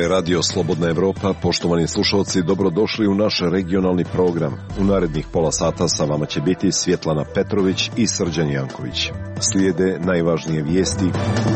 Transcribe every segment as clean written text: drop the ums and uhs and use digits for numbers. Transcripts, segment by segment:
je radio Slobodna Evropa. Poštovani slušalci, dobrodošli u naš regionalni program. U narednih pola sata sa vama će biti Svjetlana Petrović i Srđan Janković. Slijede najvažnije vijesti.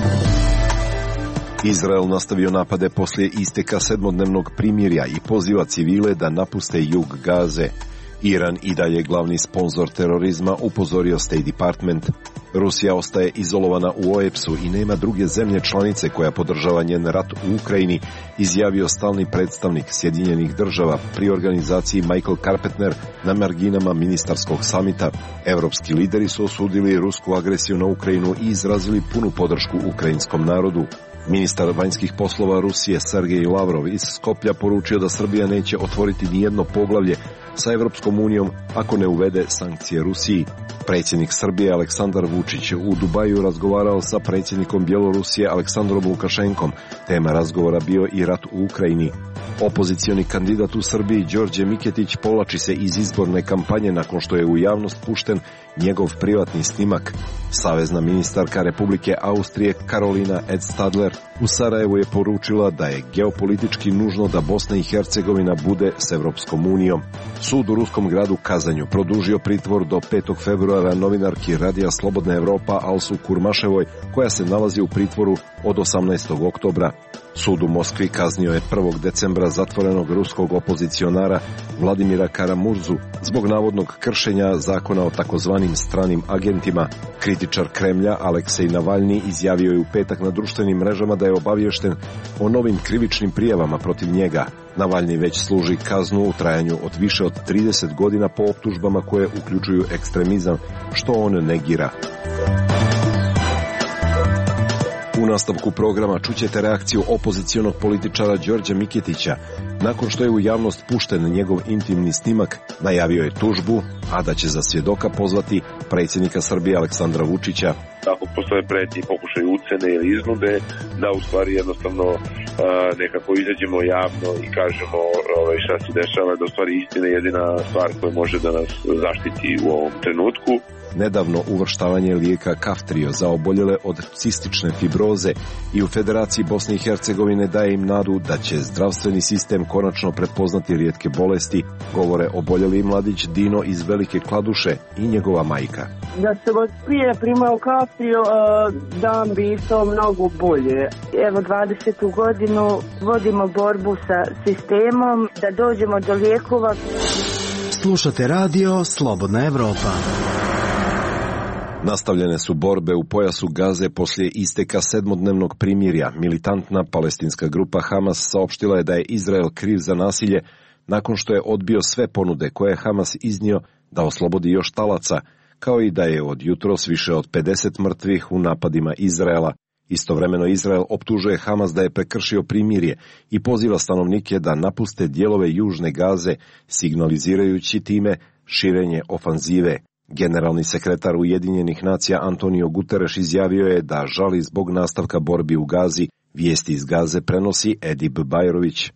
Izrael nastavio napade poslije isteka 7-dnevnog primirja i poziva civile da napuste jug Gaze. Iran i dalje glavni sponzor terorizma, upozorio State Department. Rusija ostaje izolovana u OEPS-u i nema druge zemlje članice koja podržava njen rat u Ukrajini, izjavio stalni predstavnik Sjedinjenih država pri organizaciji Michael Carpenter na marginama ministarskog samita. Evropski lideri su osudili rusku agresiju na Ukrajinu i izrazili punu podršku ukrajinskom narodu. Ministar vanjskih poslova Rusije Sergej Lavrov iz Skoplja poručio da Srbija neće otvoriti nijedno poglavlje sa Evropskom unijom ako ne uvede sankcije Rusiji. Predsjednik Srbije Aleksandar Vučić u Dubaju razgovarao sa predsjednikom Bjelorusije Aleksandrom Lukašenkom. Tema razgovora bio i rat u Ukrajini. Opozicioni kandidat u Srbiji Đorđe Miketić povlači se iz izborne kampanje nakon što je u javnost pušten njegov privatni snimak. Savezna ministarka Republike Austrije Karolina Edstadler u Sarajevu je poručila da je geopolitički nužno da Bosna i Hercegovina bude s Evropskom unijom. Sud u ruskom gradu Kazanju produžio pritvor do 5. februara novinarki Radija Slobodna Evropa Alsu Kurmaševoj, koja se nalazi u pritvoru od 18. oktobra. Sud u Moskvi kaznio je 1. decembra zatvorenog ruskog opozicionara Vladimira Karamurzu zbog navodnog kršenja zakona o takozvanim stranim agentima. Kritičar Kremlja Aleksej Navalni izjavio je u petak na društvenim mrežama da je obaviješten o novim krivičnim prijavama protiv njega. Navalni već služi kaznu u trajanju od više od 30 godina po optužbama koje uključuju ekstremizam, što on negira. U nastavku programa čućete reakciju opozicionog političara Đorđa Miketića. Nakon što je u javnost pušten njegov intimni snimak, najavio je tužbu, a da će za svjedoka pozvati predsjednika Srbije Aleksandra Vučića. Ako postoje pretnje, pokušaj ucene ili iznude, da u stvari jednostavno nekako izađemo javno i kažemo šta se dešava, da u stvari istina je jedina stvar koja može da nas zaštiti u ovom trenutku. Nedavno uvrštavanje lijeka Kaftrio za oboljele od cistične fibroze i u Federaciji Bosne i Hercegovine daje im nadu da će zdravstveni sistem konačno prepoznati rijetke bolesti, govore oboljeli mladić Dino iz Velike Kladuše i njegova majka. Da se od prije primao Kaftrio, dan bi to mnogo bolje. Evo 20. godinu vodimo borbu sa sistemom da dođemo do lijekova. Slušate radio Slobodna Evropa. Nastavljene su borbe u pojasu Gaze poslije isteka 7-dnevnog primirja. Militantna palestinska grupa Hamas saopštila je da je Izrael kriv za nasilje nakon što je odbio sve ponude koje je Hamas iznio da oslobodi još talaca, kao i da je od jutros više od 50 mrtvih u napadima Izraela. Istovremeno Izrael optužuje Hamas da je prekršio primirje i poziva stanovnike da napuste dijelove južne Gaze, signalizirajući time širenje ofanzive. Generalni sekretar Ujedinjenih nacija Antonio Guterres izjavio je da žali zbog nastavka borbi u Gazi. Vijesti iz Gaze prenosi Edip Bajrović.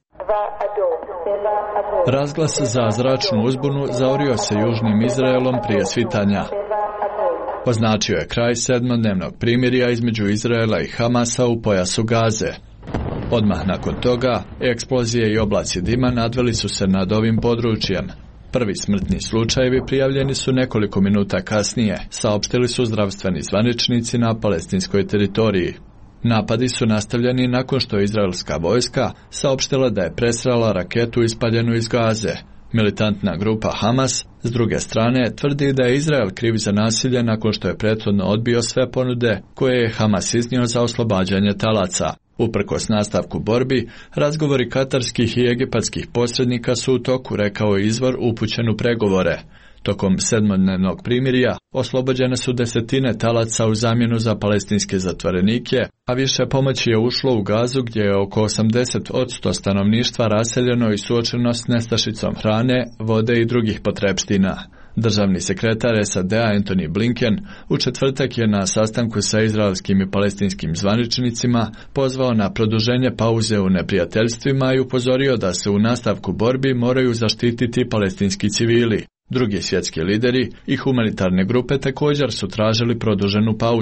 Razglas za zračnu uzbunu zaorio se južnim Izraelom prije svitanja. Označio je kraj 7-dnevnog primirja između Izraela i Hamasa u pojasu Gaze. Odmah nakon toga, eksplozije i oblaci dima nadveli su se nad ovim područjem. Prvi smrtni slučajevi prijavljeni su nekoliko minuta kasnije, saopštili su zdravstveni zvaničnici na palestinskoj teritoriji. Napadi su nastavljeni nakon što je izraelska vojska saopštila da je presrela raketu ispaljenu iz Gaze. Militantna grupa Hamas, s druge strane, tvrdi da je Izrael kriv za nasilje nakon što je prethodno odbio sve ponude koje je Hamas iznio za oslobađanje talaca. Uprkos nastavku borbi, razgovori katarskih i egipatskih posrednika su u toku, rekao je izvor upućen u pregovore. Tokom 7-dnevnog primirja oslobođene su desetine talaca u zamjenu za palestinske zatvorenike, a više pomoći je ušlo u Gazu gdje je oko 80% stanovništva raseljeno i suočeno s nestašicom hrane, vode i drugih potrepština. Državni sekretar SAD-a Antony Blinken u četvrtak je na sastanku sa izraelskim i palestinskim zvaničnicima pozvao na produženje pauze u neprijateljstvima i upozorio da se u nastavku borbi moraju zaštititi palestinski civili. Drugi svjetski lideri i humanitarne grupe također su tražili produženu pauzu.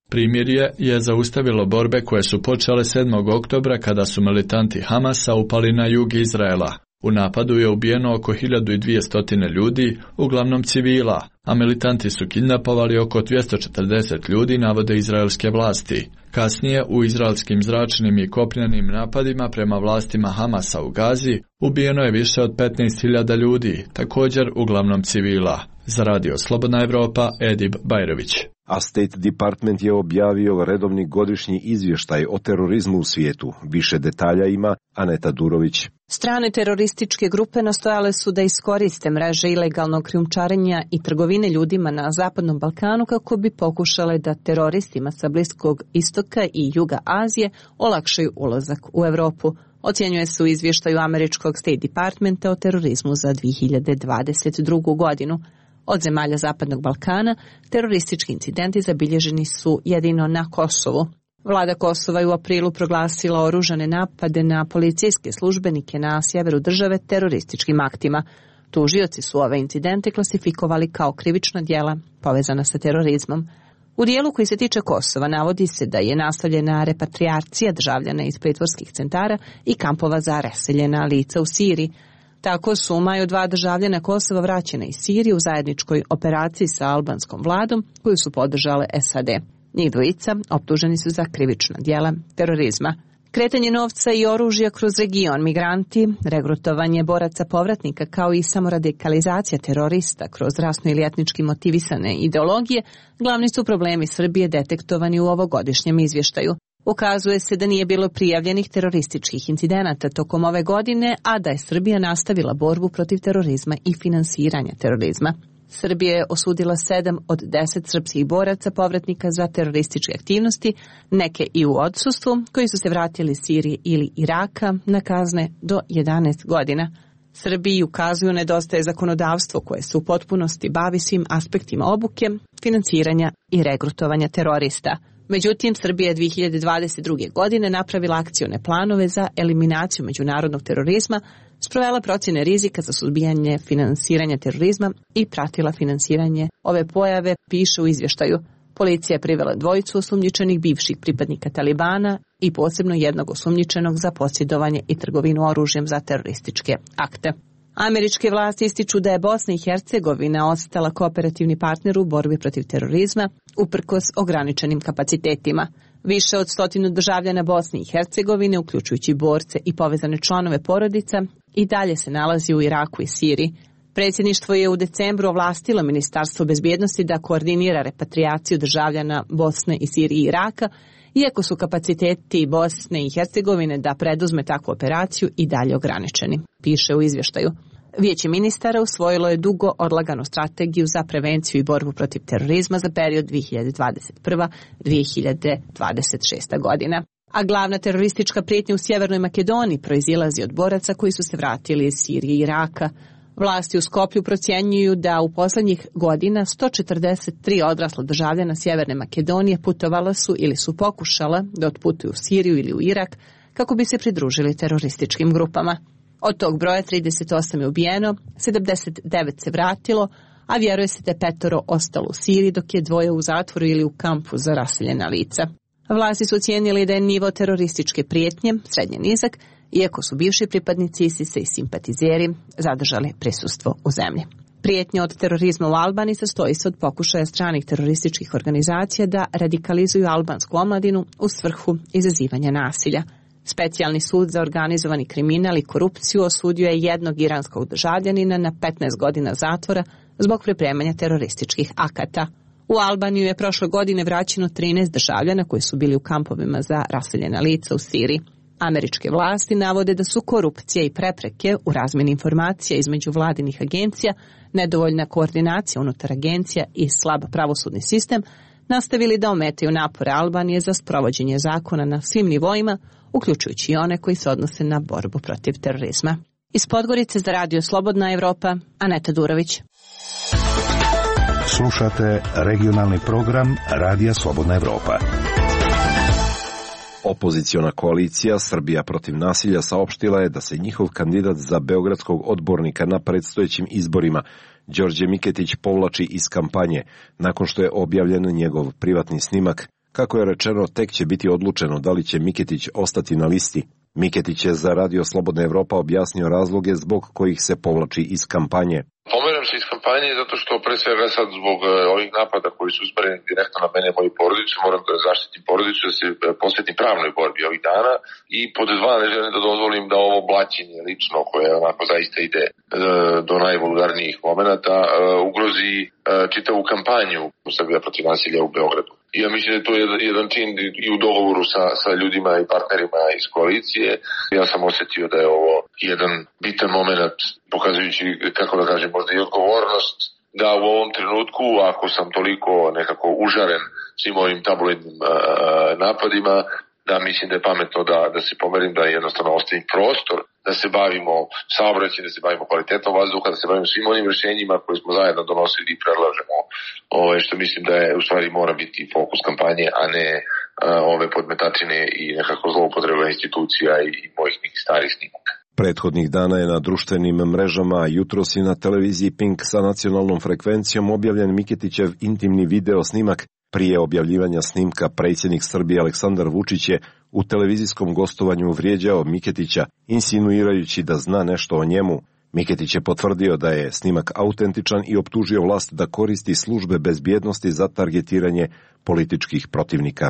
Primirje je zaustavilo borbe koje su počele 7. oktobra kada su militanti Hamasa upali na jug Izraela. U napadu je ubijeno oko 1200 ljudi, uglavnom civila, a militanti su kidnapovali oko 240 ljudi, navode izraelske vlasti. Kasnije, u izraelskim zračnim i kopnenim napadima prema vlastima Hamasa u Gazi, ubijeno je više od 15.000 ljudi, također uglavnom civila. Za Radio Slobodna Evropa, Edib Bajrović. A State Department je objavio redovni godišnji izvještaj o terorizmu u svijetu. Više detalja ima Aneta Durović. Strane terorističke grupe nastojale su da iskoriste mreže ilegalnog krijumčarenja i trgovine ljudima na Zapadnom Balkanu kako bi pokušale da teroristima sa Bliskog istoka i juga Azije olakšaju ulazak u Evropu. Ocjenjuje se u izvještaju američkog State Departmenta o terorizmu za 2022. godinu. Od zemalja Zapadnog Balkana teroristički incidenti zabilježeni su jedino na Kosovu. Vlada Kosova je u aprilu proglasila oružane napade na policijske službenike na sjeveru države terorističkim aktima. Tužioci su ove incidente klasifikovali kao krivična djela povezana sa terorizmom. U dijelu koji se tiče Kosova navodi se da je nastavljena repatrijacija državljana iz pritvorskih centara i kampova za raseljena lica u Siriji. Tako su u maju 2 državljana Kosova vraćena iz Sirije u zajedničkoj operaciji sa albanskom vladom koju su podržale SAD. Njih dvojica optuženi su za krivična djela terorizma. Kretanje novca i oružja kroz region, migranti, regrutovanje boraca povratnika kao i samoradikalizacija terorista kroz rasno ili etnički motivisane ideologije glavni su problemi Srbije detektovani u ovogodišnjem izvještaju. Ukazuje se da nije bilo prijavljenih terorističkih incidenata tokom ove godine, a da je Srbija nastavila borbu protiv terorizma i finansiranja terorizma. Srbija je osudila 7 od 10 srpskih boraca povratnika za terorističke aktivnosti, neke i u odsustvu, koji su se vratili iz Sirije ili Iraka na kazne do 11 godina. Srbiji ukazuju nedostaje zakonodavstvo koje se u potpunosti bavi svim aspektima obuke, finansiranja i regrutovanja terorista. Međutim, Srbija je 2022. godine napravila akcione planove za eliminaciju međunarodnog terorizma, sprovela procjene rizika za suzbijanje finansiranja terorizma i pratila finansiranje ove pojave, piše u izvještaju. Policija je privela 2 osumnjičenih bivših pripadnika Talibana i posebno jednog osumnjičenog za posjedovanje i trgovinu oružjem za terorističke akte. Američke vlasti ističu da je Bosna i Hercegovina ostala kooperativni partner u borbi protiv terorizma uprkos ograničenim kapacitetima. Više od 100 državljana Bosne i Hercegovine, uključujući borce i povezane članove porodica, i dalje se nalazi u Iraku i Siriji. Predsjedništvo je u decembru ovlastilo Ministarstvo bezbjednosti da koordinira repatrijaciju državljana Bosne i Sirije i Iraka, iako su kapaciteti Bosne i Hercegovine da preduzme takvu operaciju i dalje ograničeni, piše u izvještaju. Vijeće ministara usvojilo je dugo odlaganu strategiju za prevenciju i borbu protiv terorizma za period 2021-2026. godina. A glavna teroristička prijetnja u Sjevernoj Makedoniji proizilazi od boraca koji su se vratili iz Sirije i Iraka. Vlasti u Skoplju procjenjuju da u posljednjih godina 143 odrasla državljana Sjeverne Makedonije putovala su ili su pokušala da otputuju u Siriju ili u Irak kako bi se pridružili terorističkim grupama. Od tog broja 38 je ubijeno, 79 se vratilo, a vjeruje se da je 5 ostalo u Siriji, dok je 2 u zatvoru ili u kampu za raseljena lica. Vlasti su ocijenili da je nivo terorističke prijetnje srednje nizak, iako su bivši pripadnici ISIS-a i simpatizeri zadržali prisustvo u zemlji. Prijetnja od terorizma u Albaniji sastoji se od pokušaja stranih terorističkih organizacija da radikalizuju albansku omladinu u svrhu izazivanja nasilja. Specijalni sud za organizovani kriminal i korupciju osudio je jednog iranskog državljanina na 15 godina zatvora zbog pripremanja terorističkih akata. U Albaniju je prošle godine vraćeno 13 državljana koji su bili u kampovima za raseljena lica u Siriji. Američke vlasti navode da su korupcija i prepreke u razmjeni informacija između vladinih agencija, nedovoljna koordinacija unutar agencija i slab pravosudni sistem nastavili da ometaju napore Albanije za sprovođenje zakona na svim nivoima, uključujući i one koji se odnose na borbu protiv terorizma. Iz Podgorice za Radio Slobodna Evropa, Aneta Durović. Slušate regionalni program Radija Slobodna Evropa. Opoziciona koalicija Srbija protiv nasilja saopštila je da se njihov kandidat za beogradskog odbornika na predstojećim izborima, Đorđe Miketić, povlači iz kampanje nakon što je objavljen njegov privatni snimak Kako je rečeno, tek će biti odlučeno da li će Miketić ostati na listi. Miketić je za Radio Slobodna Evropa objasnio razloge zbog kojih se povlači iz kampanje. Pomeram se iz kampanje zato što pre svega sad zbog ovih napada koji su usmereni direktno na mene i moju porodicu, moram da zaštitim porodicu, da se posvetim pravnoj borbi ovih dana i pod dva ne želim da dozvolim da ovo blaćenje lično koje onako zaista ide do najvulgarnijih momenata ugrozi čitavu kampanju Srbija protiv nasilja u Beogradu. I ja mislim da je to jedan čin i u dogovoru sa ljudima i partnerima iz koalicije. Ja sam osjetio da je ovo jedan bitan moment, pokazujući, kako da kažem, možda i odgovornost, da u ovom trenutku, ako sam toliko nekako užaren svim ovim tabloidnim napadima, da mislim da je pametno da se pomerim, da jednostavno ostavim prostor, da se bavimo saobraćajem, da se bavimo kvalitetom vazduha, da se bavimo svim onim rješenjima koje smo zajedno donosili i predlažemo, što mislim da je u stvari mora biti fokus kampanje, a ne ove podmetačine i nekako zloupotreba institucija i mojih nekih starih snimaka. Prethodnih dana je na društvenim mrežama, a jutros i na televiziji Pink sa nacionalnom frekvencijom objavljen Miketićev intimni video snimak. Prije objavljivanja snimka predsjednik Srbije Aleksandar Vučić je u televizijskom gostovanju vrijeđao Miketića, insinuirajući da zna nešto o njemu. Miketić je potvrdio da je snimak autentičan i optužio vlast da koristi službe bezbjednosti za targetiranje političkih protivnika.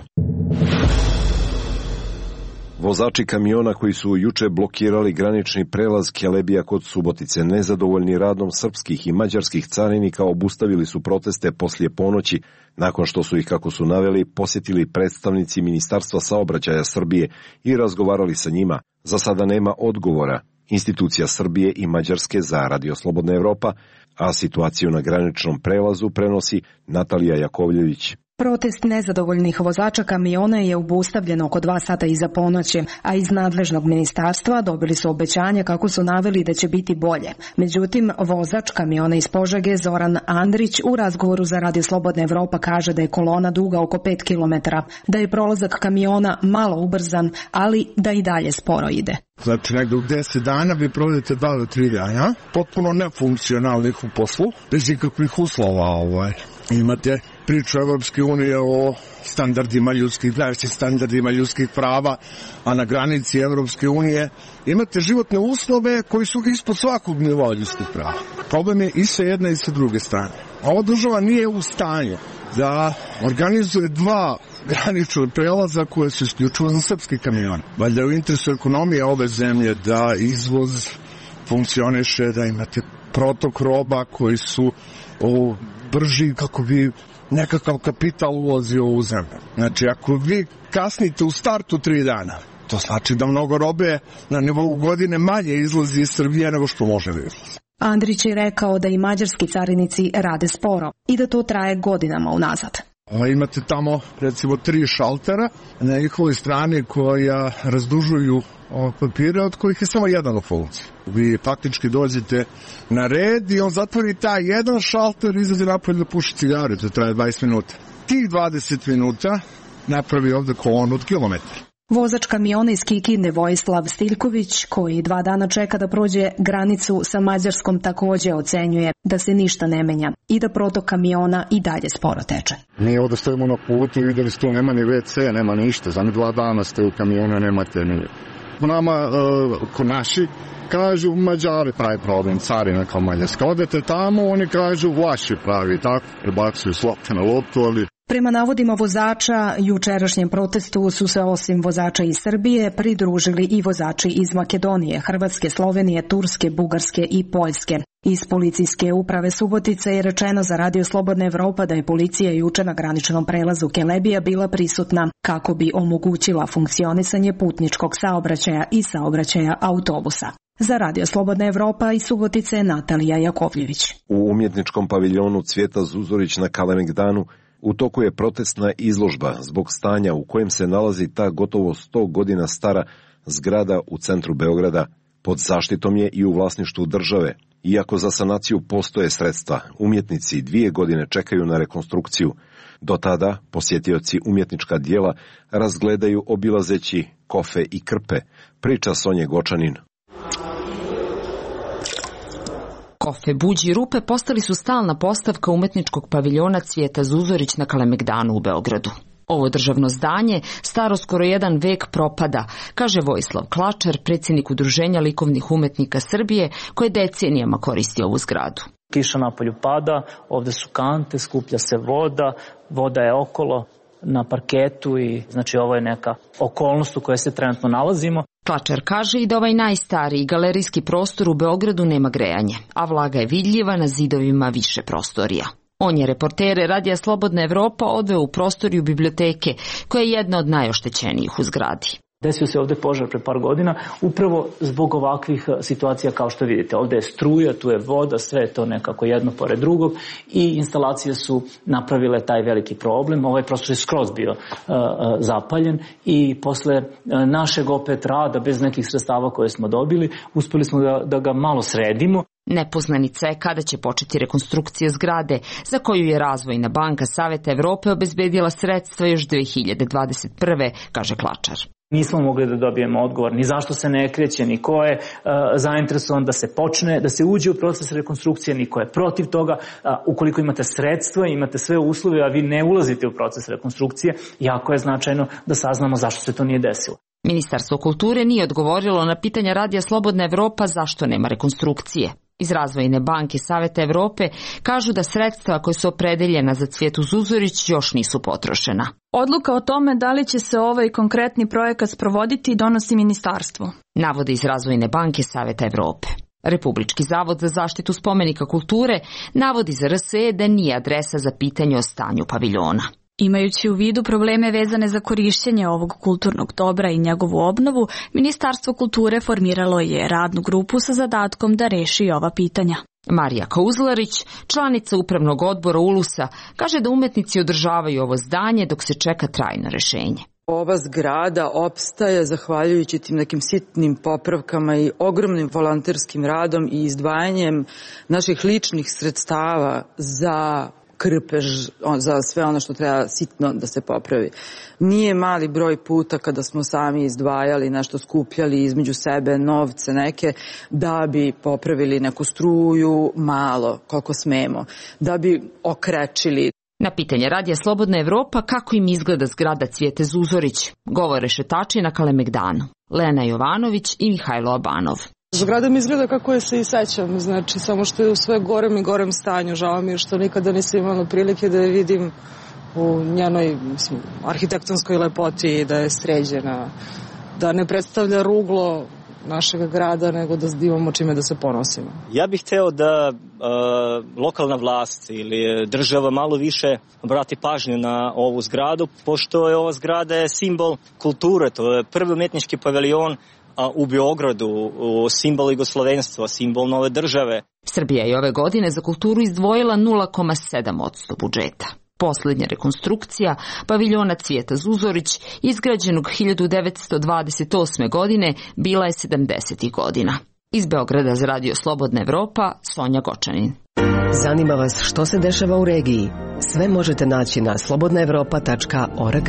Vozači kamiona koji su juče blokirali granični prelaz Kelebija kod Subotice, nezadovoljni radom srpskih i mađarskih carinika, obustavili su proteste poslije ponoći, nakon što su ih, kako su naveli, posjetili predstavnici Ministarstva saobraćaja Srbije i razgovarali sa njima. Za sada nema odgovora institucija Srbije i Mađarske za Radio Slobodna Evropa, a situaciju na graničnom prelazu prenosi Natalija Jakovljević. Protest nezadovoljnih vozača kamiona je obustavljen oko 2 sata iza ponoći, a iz nadležnog ministarstva dobili su obećanja kako su naveli da će biti bolje. Međutim, vozač kamiona iz Požege Zoran Andrić u razgovoru za Radio Slobodna Evropa kaže da je kolona duga oko 5 km, da je prolazak kamiona malo ubrzan, ali da i dalje sporo ide. Znači, negdje u 10 dana vi provedete 2 do 3 dana, potpuno nefunkcionalnih u poslu, bez ikakvih uslova. Imate priču Evropske unije o standardima ljudskih prava, a na granici Evropske unije imate životne uslove koji su ispod svakog nivoa ljudskih prava. Problem je i sa jedne i sa druge strane. Ova država nije u stanju da organizuje 2 granična prelaza koje su isključivo za srpski kamion. Valjda je u interesu ekonomije ove zemlje da izvoz funkcioniše, da imate protok roba koji su brži kako bi nekakav kapital ulazio u zemlju. Znači, ako vi kasnite u startu 3 dana, to znači da mnogo robe na nivou godine manje izlazi iz Srbije nego što može da izlazi. Andrić je rekao da i mađarski carinici rade sporo i da to traje godinama unazad. Imate tamo, recimo, 3 šaltera na njihovoj strani koja razdužuju papire, od kojih je samo jedan u funkciji. Vi faktički dođete na red i on zatvori taj jedan šalter i izađe napolje da puši cigaru, to traje 20 minuta. Tih 20 minuta napravi ovde kolonu od kilometra. Vozač kamiona iz Kikinde Vojislav Stiljković, koji 2 dana čeka da prođe granicu sa Mađarskom, također ocenjuje da se ništa ne menja i da protok kamiona i dalje sporo teče. Mi ovdje stojimo na putu i vidjeli ste, nema ni WC, nema ništa. Za 2 dana ste u kamionu, nemate ni... Nama, ko naši, kažu Mađari pravi problem, carina kao Mađarska. Odete tamo, oni kažu vaši pravi, tako, prebacuju s lopte na loptu, ali... Prema navodima vozača, jučerašnjem protestu su se osim vozača iz Srbije pridružili i vozači iz Makedonije, Hrvatske, Slovenije, Turske, Bugarske i Poljske. Iz policijske uprave Subotice je rečeno za Radio Slobodna Evropa da je policija juče na graničnom prelazu Kelebija bila prisutna kako bi omogućila funkcionisanje putničkog saobraćaja i saobraćaja autobusa. Za Radio Slobodna Evropa iz Subotice Natalija Jakovljević. U umjetničkom paviljonu Cvijeta Zuzorić na Kalemegdanu u toku je protestna izložba zbog stanja u kojem se nalazi ta gotovo 100 godina stara zgrada u centru Beograda. Pod zaštitom je i u vlasništvu države. Iako za sanaciju postoje sredstva, umjetnici 2 godine čekaju na rekonstrukciju. Do tada posjetioci umjetnička dijela razgledaju obilazeći kofe i krpe, priča Sonje Gočanin. Kofe, buđi i rupe postali su stalna postavka umetničkog paviljona Cvijeta Zuzorić na Kalemegdanu u Beogradu. Ovo državno zdanje, staro skoro 1 vek, propada, kaže Vojislav Klačar, predsjednik Udruženja likovnih umetnika Srbije, koje decenijama koristi ovu zgradu. Kiša napolju pada, ovde su kante, skuplja se voda, voda je okolo na parketu i znači ovo je neka okolnost u kojoj se trenutno nalazimo. Klačar kaže i da ovaj najstariji galerijski prostor u Beogradu nema grejanje, a vlaga je vidljiva na zidovima više prostorija. On je reportere Radija Slobodna Evropa odveo u prostoriju biblioteke, koja je jedna od najoštećenijih u zgradi. Desio se ovde požar pre par godina, upravo zbog ovakvih situacija kao što vidite. Ovde je struja, tu je voda, sve je to nekako jedno pored drugog i instalacije su napravile taj veliki problem. Ovaj prostor je skroz bio zapaljen i posle našeg opet rada, bez nekih sredstava koje smo dobili, uspeli smo da ga malo sredimo. Nepoznanica je kada će početi rekonstrukcija zgrade, za koju je Razvojna banka Saveta Evrope obezbedila sredstva još 2021. kaže Klačar. Nismo mogli da dobijemo odgovor ni zašto se ne kreće, ni ko je zainteresovan da se počne, da se uđe u proces rekonstrukcije, ni ko je protiv toga. Ukoliko imate sredstva, imate sve uslove, a vi ne ulazite u proces rekonstrukcije, jako je značajno da saznamo zašto se to nije desilo. Ministarstvo kulture nije odgovorilo na pitanja Radija Slobodna Evropa zašto nema rekonstrukcije. Iz Razvojne banke Saveta Evrope kažu da sredstva koje su opredeljena za Cvijetu Zuzorić još nisu potrošena. Odluka o tome da li će se ovaj konkretni projekat sprovoditi donosi ministarstvo, navode iz Razvojne banke Saveta Evrope. Republički zavod za zaštitu spomenika kulture navodi za RSE da nije adresa za pitanje o stanju paviljona. Imajući u vidu probleme vezane za korišćenje ovog kulturnog dobra i njegovu obnovu, Ministarstvo kulture formiralo je radnu grupu sa zadatkom da reši ova pitanja. Marija Kauzlarić, članica upravnog odbora ULUS-a, kaže da umetnici održavaju ovo zdanje dok se čeka trajno rešenje. Ova zgrada opstaje zahvaljujući tim nekim sitnim popravkama i ogromnim volonterskim radom i izdvajanjem naših ličnih sredstava za krpež, za sve ono što treba sitno da se popravi. Nije mali broj puta kada smo sami izdvajali, nešto skupljali između sebe, novce neke, da bi popravili neku struju, malo, koliko smemo, da bi okrečili. Na pitanje Radija Slobodna Evropa kako im izgleda zgrada Cvijete Zuzorić, govore šetači na Kalemegdanu, Lena Jovanović i Mihajlo Abanov. Zgrada mi izgleda kako je se i sećam, znači samo što je u sve gorem i gorem stanju. Žao mi je što nikada nisam imala prilike da je vidim u njenoj arhitektonskoj lepoti i da je sređena, da ne predstavlja ruglo našeg grada, nego da imamo čime da se ponosimo. Ja bih hteo da lokalna vlast ili država malo više obrati pažnju na ovu zgradu, pošto je ova zgrada je simbol kulture, to je prvi umetnički paviljon u Beogradu, simbol jugoslovenstva, simbol nove države. Srbija je ove godine za kulturu izdvojila 0,7% budžeta. Poslednja rekonstrukcija paviljona Cvijeta Zuzorić, izgrađenog 1928. godine, bila je 70. godina. Iz Beograda za Radio Slobodna Evropa, Sonja Gočanin. Zanima vas što se dešava u regiji? Sve možete naći na slobodnaevropa.org.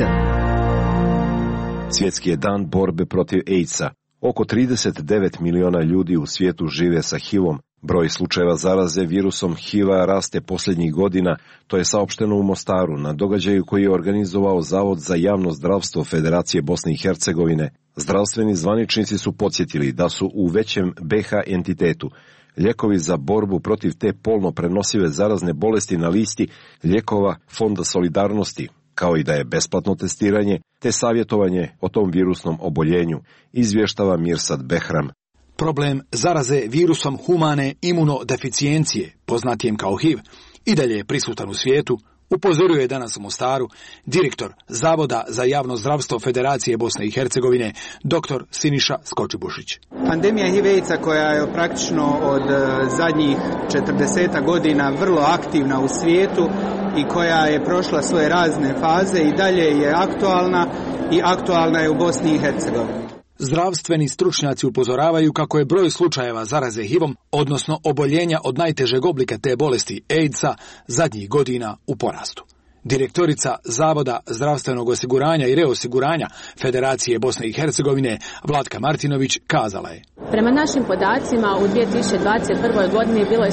Svjetski je dan borbe protiv AIDS-a. Oko 39 miliona ljudi u svijetu žive sa HIV-om. Broj slučajeva zaraze virusom HIV-a raste posljednjih godina, to je saopšteno u Mostaru na događaju koji je organizovao Zavod za javno zdravstvo Federacije Bosne i Hercegovine. Zdravstveni zvaničnici su podsjetili da su u većem BH entitetu lijekovi za borbu protiv te polno prenosive zarazne bolesti na listi lijekova Fonda solidarnosti, kao i da je besplatno testiranje te savjetovanje o tom virusnom oboljenju, izvještava Mirsad Behram. Problem zaraze virusom humane imunodeficijencije, poznatijem kao HIV, i dalje je prisutan u svijetu, upozorio je danas u Mostaru direktor Zavoda za javno zdravstvo Federacije Bosne i Hercegovine, dr. Siniša Skočibušić. Pandemija HIV-a koja je praktično od zadnjih 40 godina vrlo aktivna u svijetu i koja je prošla svoje razne faze i dalje je aktualna i aktualna je u Bosni i Hercegovini. Zdravstveni stručnjaci upozoravaju kako je broj slučajeva zaraze HIV-om, odnosno oboljenja od najtežeg oblika te bolesti AIDS-a, zadnjih godina u porastu. Direktorica Zavoda zdravstvenog osiguranja i reosiguranja Federacije Bosne i Hercegovine Vlatka Martinović kazala je: Prema našim podacima u 2021. godini bilo je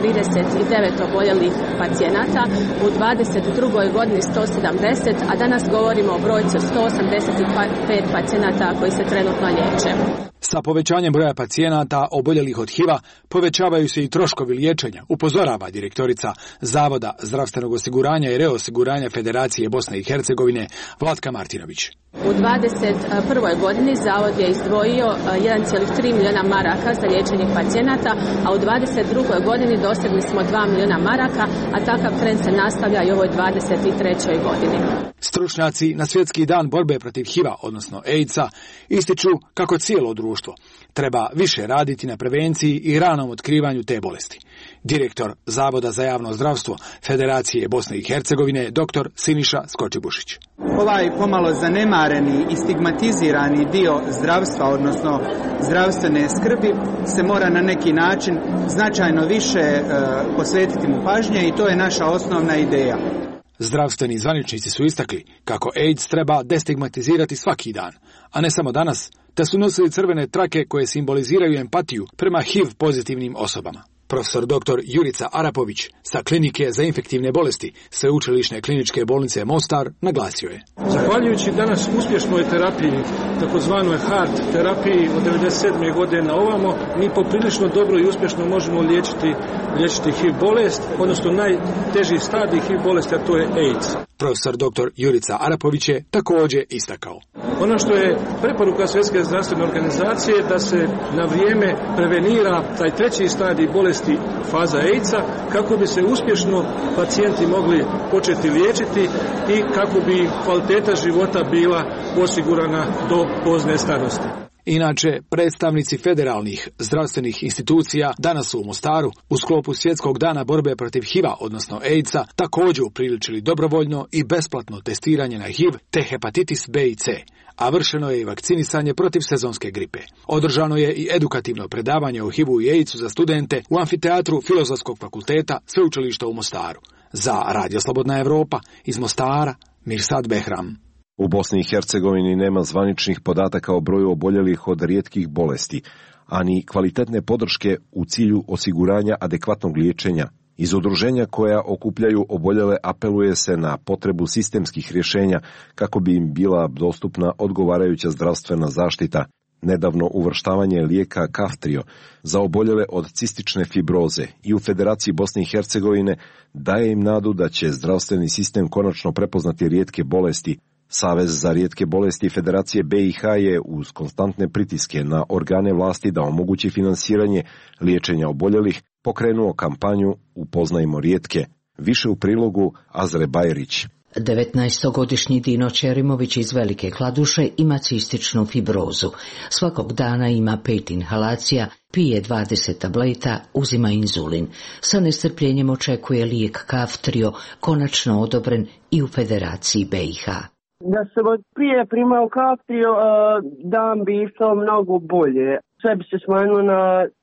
139 oboljelih pacijenata, u 2022. godini 170, a danas govorimo o brojci od 185 pacijenata koji se trenutno liječe. Sa povećanjem broja pacijenata oboljelih od HIV-a povećavaju se i troškovi liječenja, upozorava direktorica Zavoda zdravstvenog osiguranja i reosiguranja Federacije Bosne i Hercegovine Vlatka Martinović. U 2021. godini Zavod je izdvojio 1,3 milijuna maraka za liječenje pacijenata, a u 2022. godini dosegli smo 2 milijuna maraka, a takav trend se nastavlja i u ovoj 2023. godini. Stručnjaci na Svjetski dan borbe protiv HIV-a, odnosno AIDS-a, ističu kako cijelo društvo treba više raditi na prevenciji i ranom otkrivanju te bolesti. Direktor Zavoda za javno zdravstvo Federacije Bosne i Hercegovine dr. Siniša Skočibušić. Ovaj pomalo zanemareni i stigmatizirani dio zdravstva, odnosno zdravstvene skrbi, se mora na neki način značajno više posvetiti mu pažnje i to je naša osnovna ideja. Zdravstveni zvaničnici su istakli kako AIDS treba destigmatizirati svaki dan, a ne samo danas, te su nosili crvene trake koje simboliziraju empatiju prema HIV pozitivnim osobama. Profesor dr. Jurica Arapović sa Klinike za infektivne bolesti Sveučilišne kliničke bolnice Mostar naglasio je: Zahvaljujući danas uspješnoj terapiji, takozvanoj hard terapiji od 1997. godine na ovamo, mi poprilično dobro i uspješno možemo liječiti HIV bolest, odnosno najteži stadij HIV bolesti, a to je AIDS. Profesor dr. Jurica Arapović je također istakao: Ono što je preporuka Svjetske zdravstvene organizacije da se na vrijeme prevenira taj treći stadij bolesti, faza AIDS-a, kako bi se uspješno pacijenti mogli početi liječiti i kako bi kvaliteta života bila osigurana do pozne starosti. Inače, predstavnici federalnih zdravstvenih institucija danas su u Mostaru u sklopu Svjetskog dana borbe protiv HIV-a, odnosno AIDS-a, također upriličili dobrovoljno i besplatno testiranje na HIV te hepatitis B i C, a vršeno je i vakcinisanje protiv sezonske gripe. Održano je i edukativno predavanje o HIV-u i AIDS-u za studente u amfiteatru Filozofskog fakulteta Sveučilišta u Mostaru. Za Radio Slobodna Evropa iz Mostara, Mirsad Behram. U Bosni i Hercegovini nema zvaničnih podataka o broju oboljelih od rijetkih bolesti, ani kvalitetne podrške u cilju osiguranja adekvatnog liječenja. Iz udruženja koja okupljaju oboljele apeluje se na potrebu sistemskih rješenja kako bi im bila dostupna odgovarajuća zdravstvena zaštita. Nedavno uvrštavanje lijeka Kaftrio za oboljele od cistične fibroze i u Federaciji Bosne i Hercegovine daje im nadu da će zdravstveni sistem konačno prepoznati rijetke bolesti. Savez za rijetke bolesti Federacije BiH je uz konstantne pritiske na organe vlasti da omogući finansiranje liječenja oboljelih pokrenuo kampanju Upoznajmo rijetke. Više u prilogu Azre Bajerić. 19-godišnji Dino Čerimović iz Velike Kladuše ima cističnu fibrozu. Svakog dana ima 5 inhalacija, pije 20 tableta, uzima inzulin. Sa nestrpljenjem očekuje lijek Kaftrio, konačno odobren i u Federaciji BiH. Da sam od prije primao Kaftrio, dan bi išao mnogo bolje. Sve bi se smanjilo na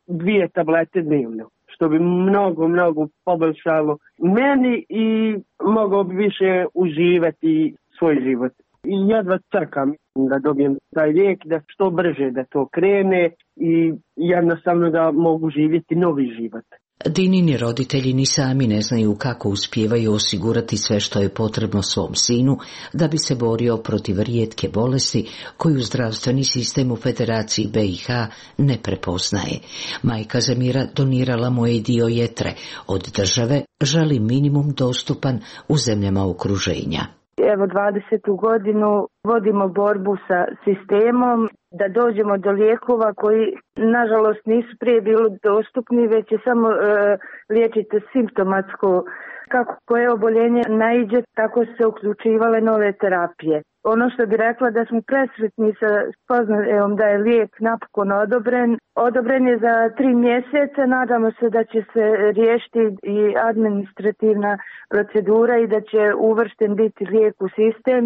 2 tablete dnevno, što bi mnogo poboljšalo meni i mogao bi više uživati svoj život. I jedva čekam da dobijem taj lijek, da što brže da to krene i jednostavno da mogu živjeti novi život. Dinini roditelji ni sami ne znaju kako uspijevaju osigurati sve što je potrebno svom sinu da bi se borio protiv rijetke bolesti koju zdravstveni sistem u Federaciji BiH ne prepoznaje. Majka Zemira donirala mu je dio jetre. Od države želi minimum dostupan u zemljama okruženja. Evo 20. godinu vodimo borbu sa sistemom da dođemo do lijekova koji nažalost nisu prije bili dostupni, već je samo liječite simptomatsko. Kako koje oboljenje naiđe, tako su se uključivale nove terapije. Ono što bi rekla da smo presretni sa spoznajom da je lijek napokon odobren. Odobren je za 3 mjeseca, nadamo se da će se riješiti i administrativna procedura i da će uvršten biti lijek u sistem.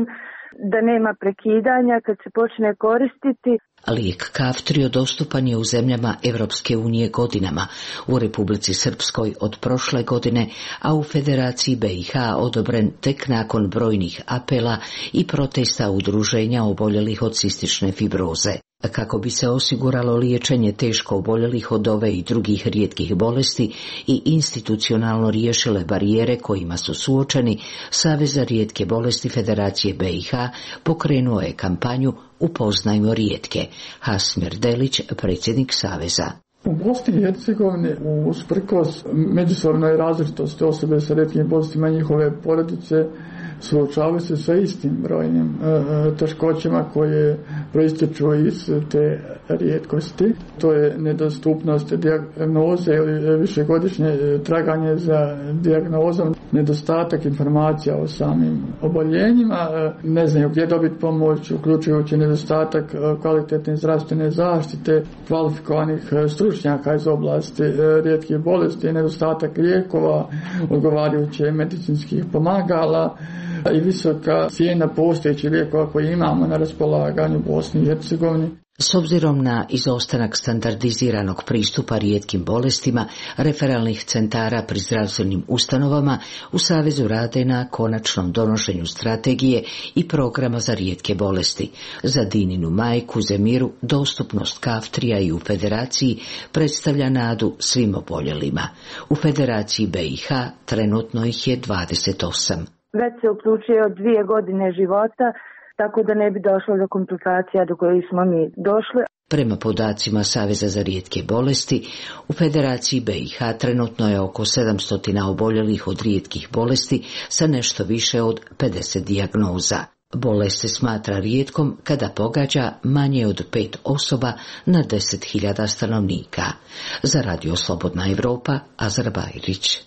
da nema prekidanja kad se počne koristiti. Lijek Kaftrio dostupan je u zemljama Evropske unije godinama, u Republici Srpskoj od prošle godine, a u Federaciji BiH odobren tek nakon brojnih apela i protesta udruženja oboljelih od cistične fibroze. Kako bi se osiguralo liječenje teško oboljelih od ove i drugih rijetkih bolesti i institucionalno riješile barijere kojima su suočeni, Savez za rijetke bolesti Federacije BiH pokrenuo je kampanju Upoznajmo rijetke. Hasmir Delić, predsjednik Saveza. U Bosni i Hercegovini, usprkos međusobnoj različitosti osobe sa rijetkim bolestima i njihove porodice, suočavaju se sa istim brojnim teškoćama koje proističu iz te rijetkosti. To je nedostupnost dijagnoze ili višegodišnje traganje za dijagnozom, nedostatak informacija o samim oboljenjima, ne znaju gdje dobiti pomoć, uključujući nedostatak kvalitetne zdravstvene zaštite, kvalifikovanih stručnjaka iz oblasti rijetkih bolesti, nedostatak lijekova, odgovarajuće medicinskih pomagala i visoka cijena postojećih lijekova koje imamo na raspolaganju u Bosni i Hercegovini. S obzirom na izostanak standardiziranog pristupa rijetkim bolestima, referalnih centara pri zdravstvenim ustanovama, u Savezu rade na konačnom donošenju strategije i programa za rijetke bolesti. Za Dininu majku Zemiru dostupnost Kaftrija i u Federaciji predstavlja nadu svim oboljelima. U Federaciji BiH trenutno ih je 28. Već se uključuje od 2 godine života, tako da ne bi došlo do komplikacija do kojih smo mi došli. Prema podacima Saveza za rijetke bolesti, u Federaciji BiH trenutno je oko 700 oboljelih od rijetkih bolesti sa nešto više od 50 dijagnoza. Bolest se smatra rijetkom kada pogađa manje od 5 osoba na 10.000 stanovnika. Za Radio Slobodna Evropa, Azra Bajrić.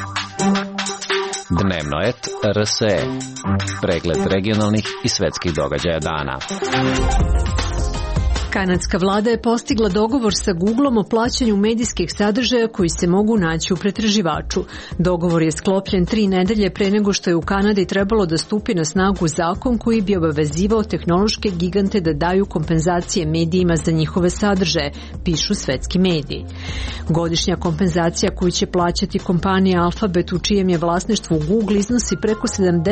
Dnevnoet RSE. Pregled regionalnih i svetskih događaja dana. Kanadska vlada je postigla dogovor sa Googlom o plaćanju medijskih sadržaja koji se mogu naći u pretraživaču. Dogovor je sklopljen 3 nedelje pre nego što je u Kanadi trebalo da stupi na snagu zakon koji bi obavezivao tehnološke gigante da daju kompenzacije medijima za njihove sadržaje, pišu svetski mediji. Godišnja kompenzacija koju će plaćati kompanija Alphabet, u čijem je vlasništvu Google, iznosi preko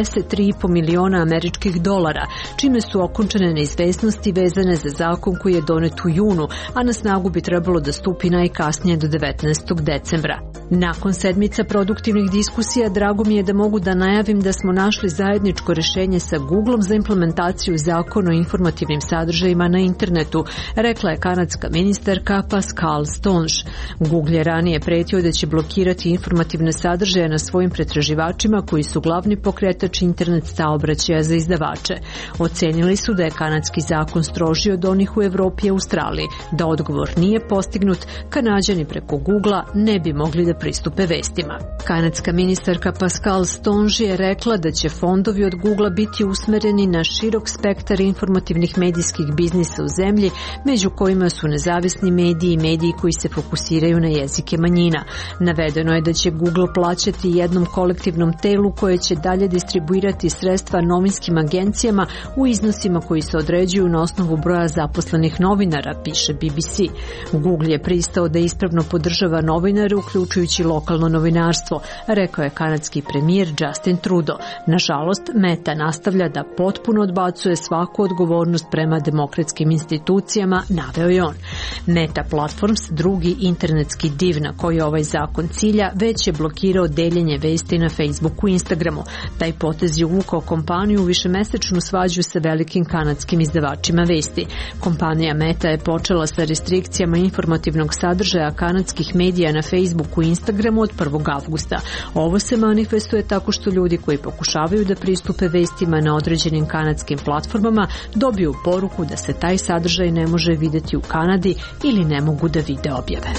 $73,5 miliona američkih dolara, čime su okončane neizvesnosti vezane za zakon koji je donet u junu, a na snagu bi trebalo da stupi najkasnije do 19. decembra. Nakon sedmica produktivnih diskusija, drago mi je da mogu da najavim da smo našli zajedničko rješenje sa Googlom za implementaciju zakona o informativnim sadržajima na internetu, rekla je kanadska ministarka Pascal Stonge. Google je ranije pretio da će blokirati informativne sadržaje na svojim pretraživačima koji su glavni pokretač internet saobraćaja za izdavače. Ocenili su da je kanadski zakon strožiji od onih u Evropi i Australiji, da odgovor nije postignut, Kanađani preko Googla ne bi mogli da pristupe vestima. Kanadska ministarka Pascal Stonge je rekla da će fondovi od Googla biti usmereni na širok spektar informativnih medijskih biznisa u zemlji, među kojima su nezavisni mediji i mediji koji se fokusiraju na jezike manjina. Navedeno je da će Google plaćati jednom kolektivnom telu koje će dalje distribuirati sredstva novinskim agencijama u iznosima koji se određuju na osnovu broja zaposlenih novinara, piše BBC. Google je pristao da ispravno podržava novinare, uključujući lokalno novinarstvo, rekao je kanadski premijer Justin Trudeau. Nažalost, Meta nastavlja da potpuno odbacuje svaku odgovornost prema demokratskim institucijama, naveo je on. Meta Platforms, drugi internetski div na koji ovaj zakon cilja, već je blokirao deljenje vesti na Facebooku i Instagramu. Taj potez je uvukao kompaniju u višemesečnu svađu sa velikim kanadskim izdavačima vesti. Kompanija Meta je počela sa restrikcijama informativnog sadržaja kanadskih medija na Facebooku i Instagramu od 1. avgusta. Ovo se manifestuje tako što ljudi koji pokušavaju da pristupe vestima na određenim kanadskim platformama dobiju poruku da se taj sadržaj ne može vidjeti u Kanadi ili ne mogu da vide objave.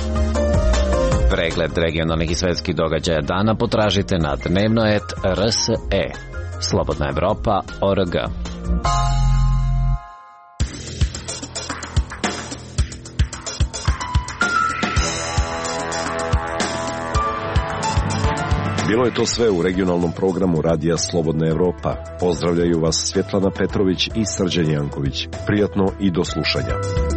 Pregled regionalnih i svetskih događaja dana potražite na Dnevnoet RSE. Slobodna Evropa.org. Bilo je to sve u regionalnom programu Radija Slobodna Evropa. Pozdravljaju vas Svjetlana Petrović i Srđan Janković. Prijatno i do slušanja.